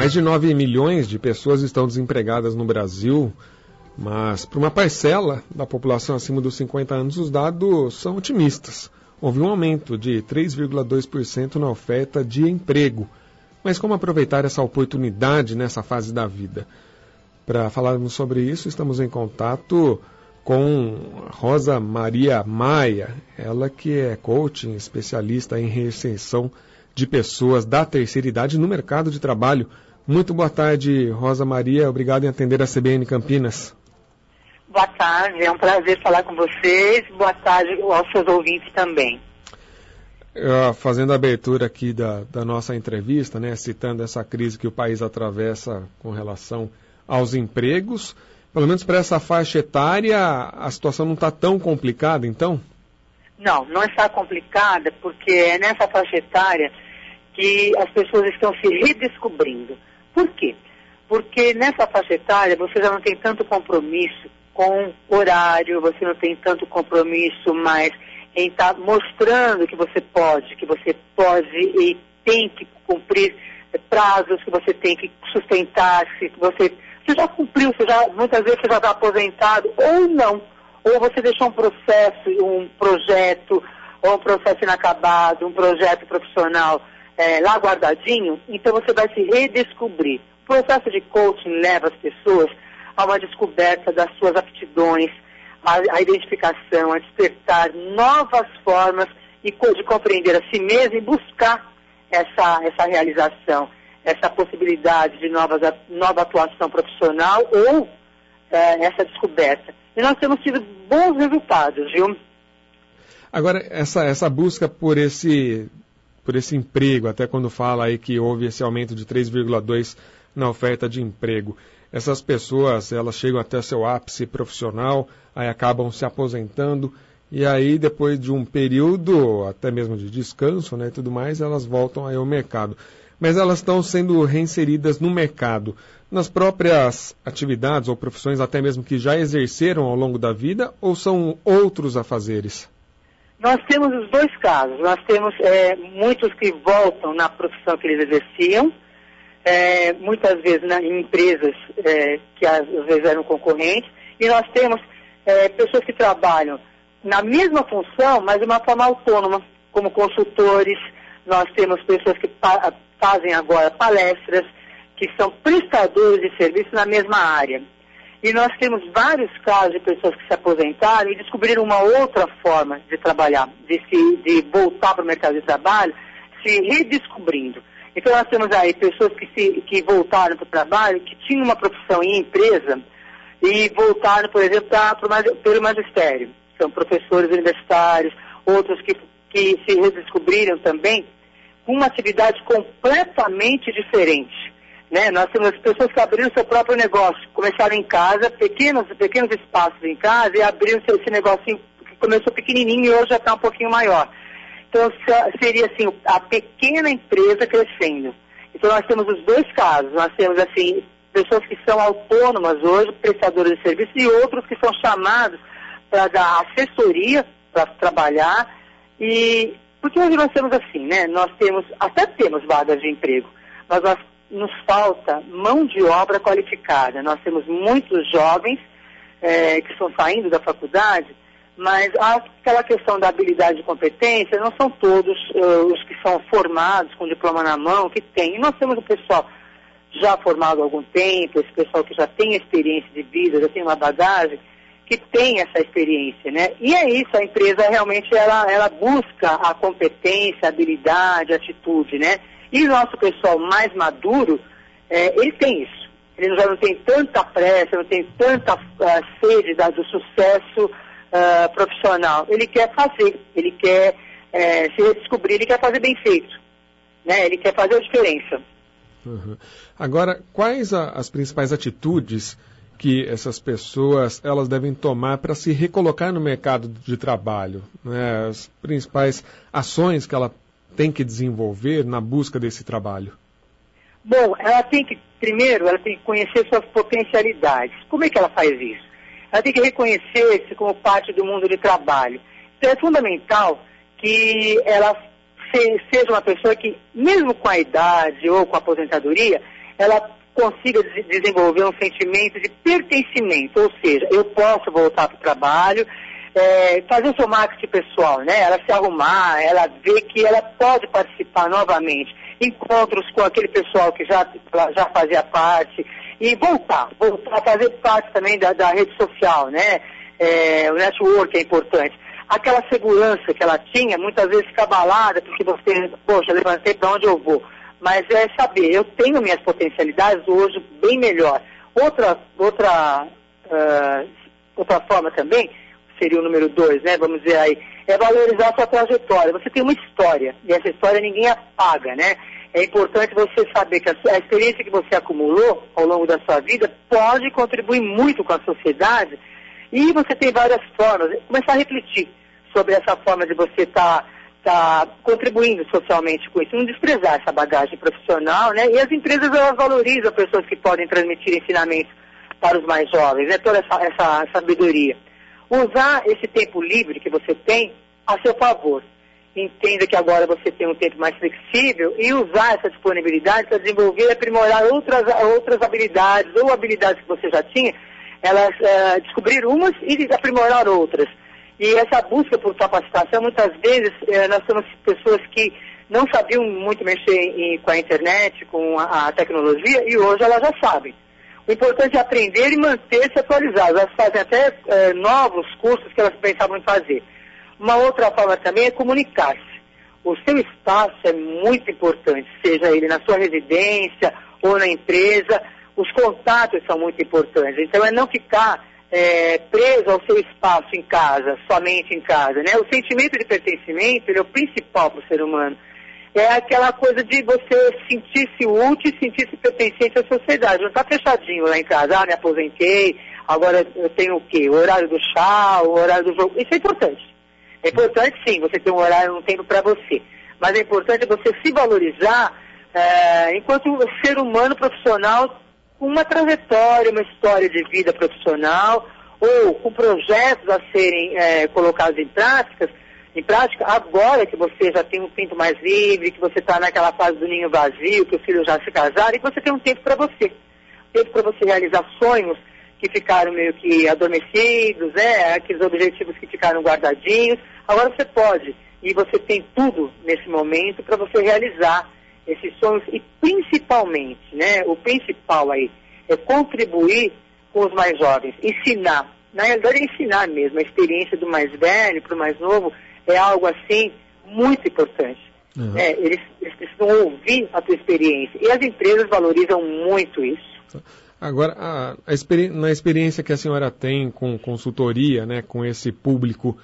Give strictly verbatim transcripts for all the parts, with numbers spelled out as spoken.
Mais de nove milhões de pessoas estão desempregadas no Brasil, mas para uma parcela da população acima dos cinquenta anos, os dados são otimistas. Houve um aumento de três vírgula dois por cento na oferta de emprego. Mas como aproveitar essa oportunidade nessa fase da vida? Para falarmos sobre isso, estamos em contato com Rosa Maria Maia, ela que é coaching, especialista em reinserção de pessoas da terceira idade no mercado de trabalho. Muito boa tarde, Rosa Maria. Obrigado em atender a C B N Campinas. Boa tarde, é um prazer falar com vocês. Boa tarde aos seus ouvintes também. Uh, fazendo a abertura aqui da, da nossa entrevista, né, citando essa crise que o país atravessa com relação aos empregos, pelo menos para essa faixa etária, a situação não está tão complicada, então? Não, não está complicada, porque é nessa faixa etária que as pessoas estão se redescobrindo. Por quê? Porque nessa faixa etária você já não tem tanto compromisso com horário, você não tem tanto compromisso mais em estar mostrando que você pode, que você pode e tem que cumprir prazos, que você tem que sustentar-se, que você, você já cumpriu, você já, muitas vezes você já está aposentado, ou não. Ou você deixou um processo, um projeto, ou um processo inacabado, um projeto profissional é, lá guardadinho, então você vai se redescobrir. O processo de coaching leva as pessoas a uma descoberta das suas aptidões, a, a identificação, a despertar novas formas e de compreender a si mesmo e buscar essa, essa realização, essa possibilidade de novas, nova atuação profissional ou é, essa descoberta. E nós temos tido bons resultados, viu? Agora, essa, essa busca por esse, por esse emprego, até quando fala aí que houve esse aumento de três vírgula dois por cento na oferta de emprego, essas pessoas, elas chegam até seu ápice profissional, aí acabam se aposentando, e aí depois de um período, até mesmo de descanso, né, e tudo mais, elas voltam aí ao mercado. Mas elas estão sendo reinseridas no mercado, nas próprias atividades ou profissões, até mesmo que já exerceram ao longo da vida, ou são outros afazeres? Nós temos os dois casos. Nós temos é, muitos que voltam na profissão que eles exerciam, é, muitas vezes na, em empresas é, que às vezes eram concorrentes, e nós temos é, pessoas que trabalham na mesma função, mas de uma forma autônoma, como consultores. Nós temos pessoas que pa- fazem agora palestras, que são prestadores de serviço na mesma área. E nós temos vários casos de pessoas que se aposentaram e descobriram uma outra forma de trabalhar, de, se, de voltar para o mercado de trabalho, se redescobrindo. Então nós temos aí pessoas que, se, que voltaram para o trabalho, que tinham uma profissão em empresa e voltaram, por exemplo, pra, pro, pelo magistério. São professores universitários, outros que, que se redescobriram também com uma atividade completamente diferente. Né? Nós temos as pessoas que abriram seu próprio negócio, começaram em casa, pequenos, pequenos espaços em casa, e abriram esse negocinho que começou pequenininho e hoje já está um pouquinho maior. Então seria assim, a pequena empresa crescendo. Então nós temos os dois casos, nós temos assim, pessoas que são autônomas hoje, prestadores de serviço, e outros que são chamados para dar assessoria, para trabalhar, e porque hoje nós temos assim, né? Nós temos, até temos vagas de emprego, mas nós, nos falta mão de obra qualificada. Nós temos muitos jovens é, que estão saindo da faculdade, mas aquela questão da habilidade e competência, não são todos uh, os que são formados com diploma na mão que têm. E nós temos o pessoal já formado há algum tempo, esse pessoal que já tem experiência de vida, já tem uma bagagem, que tem essa experiência, né? E é isso, a empresa realmente ela, ela busca a competência, a habilidade, a atitude, né? E o nosso pessoal mais maduro, é, ele tem isso. Ele já não tem tanta pressa, não tem tanta uh, sede da, do sucesso uh, profissional. Ele quer fazer, ele quer é, se redescobrir, ele quer fazer bem feito, né? Ele quer fazer a diferença. Uhum. Agora, quais a, as principais atitudes que essas pessoas elas devem tomar para se recolocar no mercado de trabalho, né? As principais ações que ela tem que desenvolver na busca desse trabalho? Bom, ela tem que, primeiro, ela tem que conhecer suas potencialidades. Como é que ela faz isso? Ela tem que reconhecer-se como parte do mundo de trabalho. Então é fundamental que ela se, seja uma pessoa que, mesmo com a idade ou com a aposentadoria, ela consiga des- desenvolver um sentimento de pertencimento, ou seja, eu posso voltar para o trabalho, é, fazer o seu marketing pessoal, né? Ela se arrumar, ela ver que ela pode participar novamente, encontros com aquele pessoal que já, já fazia parte, e voltar, voltar a fazer parte também da, da rede social, né? É, o network é importante. Aquela segurança que ela tinha, muitas vezes fica abalada, porque você, poxa, levantei para onde eu vou. Mas é saber, eu tenho minhas potencialidades hoje bem melhor. Outra, outra, uh, outra forma também, seria o número dois, né? Vamos dizer aí, é valorizar a sua trajetória. Você tem uma história, e essa história ninguém apaga, né? É importante você saber que a, a experiência que você acumulou ao longo da sua vida pode contribuir muito com a sociedade, e você tem várias formas. Começar a refletir sobre essa forma de você estar tá, tá contribuindo socialmente com isso. Não desprezar essa bagagem profissional, né? E as empresas, elas valorizam pessoas que podem transmitir ensinamentos para os mais jovens, né? Toda essa, essa sabedoria. Usar esse tempo livre que você tem a seu favor. Entenda que agora você tem um tempo mais flexível e usar essa disponibilidade para desenvolver e aprimorar outras, outras habilidades ou habilidades que você já tinha, elas uh, descobrir umas e aprimorar outras. E essa busca por capacitação, muitas vezes, uh, nós somos pessoas que não sabiam muito mexer em, com a internet, com a, a tecnologia, e hoje elas já sabem. O importante é aprender e manter-se atualizadas. Elas fazem até uh, novos cursos que elas pensavam em fazer. Uma outra forma também é comunicar-se. O seu espaço é muito importante, seja ele na sua residência ou na empresa. Os contatos são muito importantes. Então é não ficar é, preso ao seu espaço em casa, somente em casa, né? O sentimento de pertencimento, ele é o principal para o ser humano. É aquela coisa de você sentir-se útil e sentir-se pertencente à sociedade. Não está fechadinho lá em casa, ah, me aposentei, agora eu tenho o quê? O horário do chá, o horário do jogo. Isso é importante. É importante, sim, você ter um horário, um tempo para você. Mas é importante você se valorizar é, enquanto ser humano profissional com uma trajetória, uma história de vida profissional, ou com projetos a serem é, colocados em práticas, em prática, agora que você já tem um tempo mais livre, que você está naquela fase do ninho vazio, que os filhos já se casaram, e que você tem um tempo para você. Tempo para você realizar sonhos que ficaram meio que adormecidos, né? Aqueles objetivos que ficaram guardadinhos. Agora você pode, e você tem tudo nesse momento para você realizar esses sonhos, e principalmente, né, o principal aí é contribuir com os mais jovens, ensinar, na realidade é ensinar mesmo, a experiência do mais velho para o mais novo é algo assim muito importante. Uhum. É, eles, eles precisam ouvir a tua experiência, e as empresas valorizam muito isso. Agora, a, a experi- na experiência que a senhora tem com consultoria, né, com esse público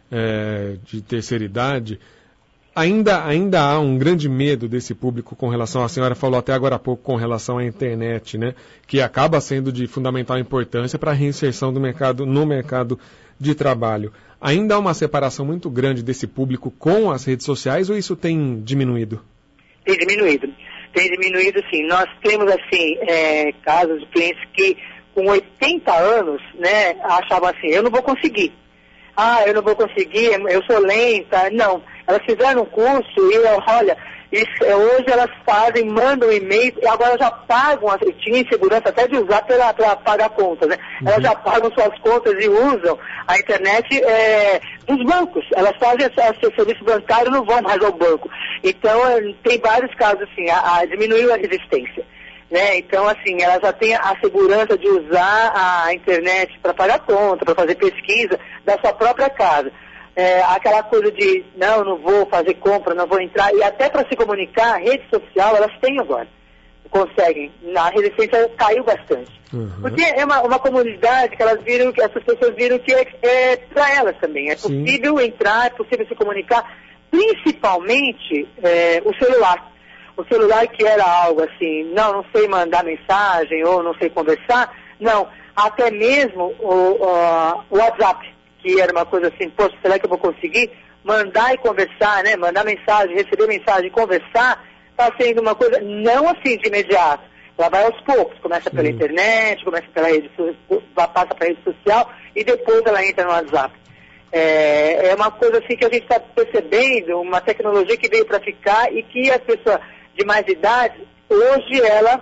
é, de terceira idade, ainda, ainda há um grande medo desse público com relação, a senhora falou até agora há pouco, com relação à internet, né, que acaba sendo de fundamental importância para a reinserção do mercado, no mercado de trabalho. Ainda há uma separação muito grande desse público com as redes sociais, ou isso tem diminuído? Tem diminuído. Tem diminuído, sim. Nós temos, assim, é, casos de clientes que com oitenta anos, né, achavam assim, eu não vou conseguir. Ah, eu não vou conseguir, eu sou lenta. Não, elas fizeram um curso e, olha, isso, hoje elas fazem, mandam e-mail e agora já pagam, eu tinha insegurança até de usar para pagar contas, né? Uhum. Elas já pagam suas contas e usam a internet é, dos bancos. Elas fazem seu serviço bancário e não vão mais ao banco. Então, tem vários casos assim, a, a, diminuiu a resistência. Né? Então, assim, ela já tem a segurança de usar a internet para pagar conta, para fazer pesquisa da sua própria casa. É, aquela coisa de, não, não vou fazer compra, não vou entrar, e até para se comunicar, rede social, elas têm agora. Conseguem. A resistência caiu bastante. Uhum. Porque é uma, uma comunidade que elas viram, que essas pessoas viram que é, é para elas também. É Sim. possível entrar, é possível se comunicar, principalmente é, o celular. O celular que era algo assim, não, não sei mandar mensagem ou não sei conversar, não, até mesmo o, o, o WhatsApp, que era uma coisa assim, poxa, será que eu vou conseguir mandar e conversar, né, mandar mensagem, receber mensagem, conversar, está sendo uma coisa não assim de imediato, ela vai aos poucos, começa Sim. pela internet, começa pela rede, passa para a rede social e depois ela entra no WhatsApp. É, é uma coisa assim que a gente está percebendo, uma tecnologia que veio para ficar e que a pessoa de mais idade, hoje ela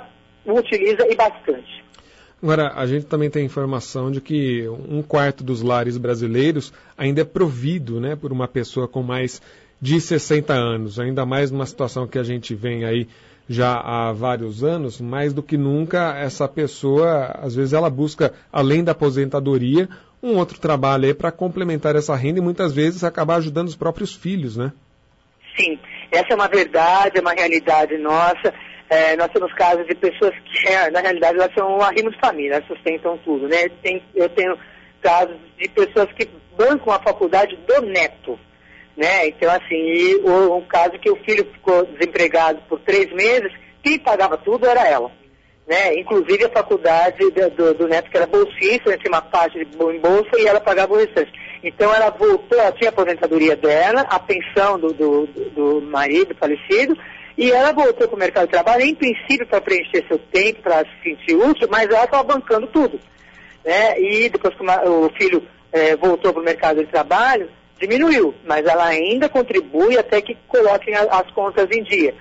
utiliza e bastante. Agora, a gente também tem informação de que um quarto dos lares brasileiros ainda é provido, né, por uma pessoa com mais de sessenta anos, ainda mais numa situação que a gente vem aí já há vários anos, mais do que nunca essa pessoa, às vezes ela busca, além da aposentadoria, um outro trabalho aí para complementar essa renda e muitas vezes acabar ajudando os próprios filhos, né? Sim, essa é uma verdade, é uma realidade nossa. É, nós temos casos de pessoas que, é, na realidade, elas são arrimos de família, elas sustentam tudo, né? Tem, eu tenho casos de pessoas que bancam a faculdade do neto, né? Então, assim, e o, um caso que o filho ficou desempregado por três meses, quem pagava tudo era ela, né? Inclusive a faculdade do, do, do neto, que era bolsista, tinha uma parte de, em bolsa e ela pagava o restante. Então, ela voltou, ela tinha a aposentadoria dela, a pensão do, do, do marido falecido, e ela voltou para o mercado de trabalho, em princípio, para preencher seu tempo, para se sentir útil, mas ela estava bancando tudo, né? E depois que o filho é, voltou para o mercado de trabalho, diminuiu, mas ela ainda contribui até que coloquem a, as contas em dia.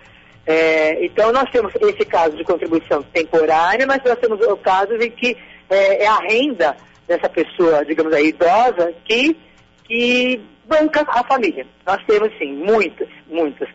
É, então, nós temos esse caso de contribuição temporária, mas nós temos casos em que é, é a renda dessa pessoa, digamos aí, idosa, que, que banca a família. Nós temos, sim, muitas, muitas.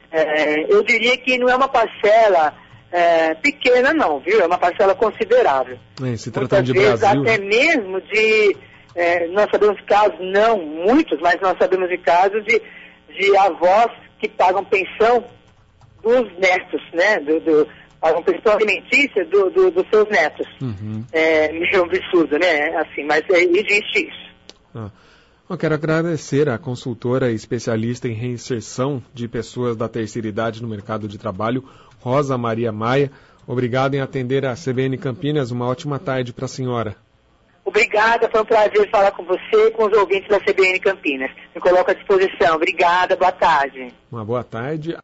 É, eu diria que não é uma parcela é, pequena não, viu? É uma parcela considerável. É, se tratando de vezes, Brasil, até né? mesmo de, é, nós sabemos de casos, não muitos, mas nós sabemos de casos de, de avós que pagam pensão dos netos, né? Do, do, pagam pensão alimentícia do, do, dos seus netos. Uhum. É meio absurdo, né? Assim, mas é, existe isso. Ah. Eu quero agradecer à consultora e especialista em reinserção de pessoas da terceira idade no mercado de trabalho, Rosa Maria Maia. Obrigado em atender a C B N Campinas. Uma ótima tarde para a senhora. Obrigada, foi um prazer falar com você e com os ouvintes da C B N Campinas. Me coloco à disposição. Obrigada, boa tarde. Uma boa tarde.